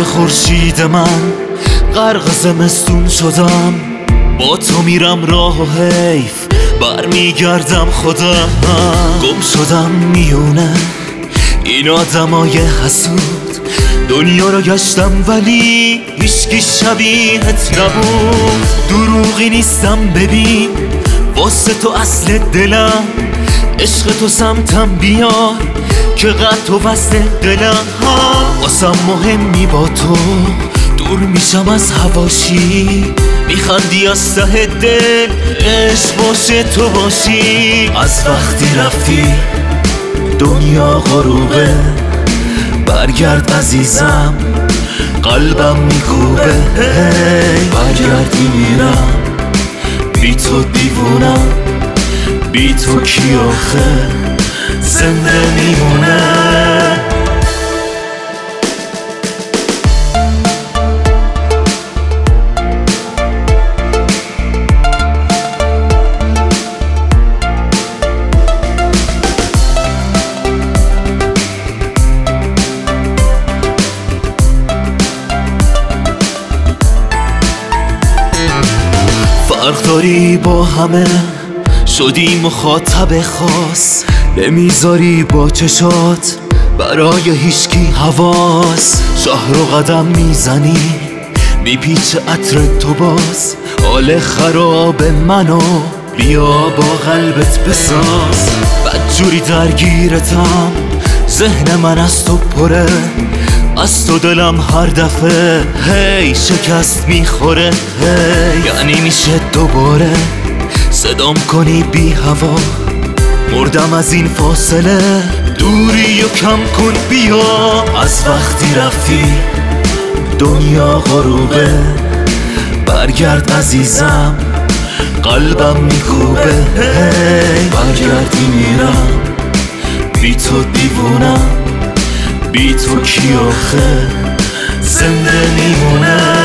رنگ خورشید من غرق زمستون شدم، با تو میرم راه و حیف برمیگردم خودم. گم شدم میونه این آدمای حسود، دنیا رو گشتم ولی هیچکی شبیهت نبود. دروغی نیستم ببین واسه تو اصل دلم، عشق تو سمتم بیار که قد و وصل دلم. واسم مهمی با تو، دور میشم از حواشی، میخندی از ته دل عشق باشه تو باشی. از وقتی رفتی دنیا غروبه، برگرد عزیزم قلبم میکوبه. برگردی میرم بی تو دیوونم، بی تو کی آخه زنده میمونه. فرق داری با همه، شدی مخاطب خاص، نمیذاری با چشات برای هیچکی حواس. شهر و قدم میزنی میپیچه عطر تو باز، حال خراب منو بیا با قلبت بساز. بدجوری درگیرتم ذهن من از تو پره، از تو دلم هر دفعه هی شکست میخوره. یعنی میشه دوباره صدام کنی بی هوا، مردم از این فاصله، دوری و کم کن بیا. از وقتی رفتی دنیا غروبه، برگرد عزیزم قلبم میکوبه. برگردی میرم بی تو دیوونم، بی تو کی آخه زنده میمونه.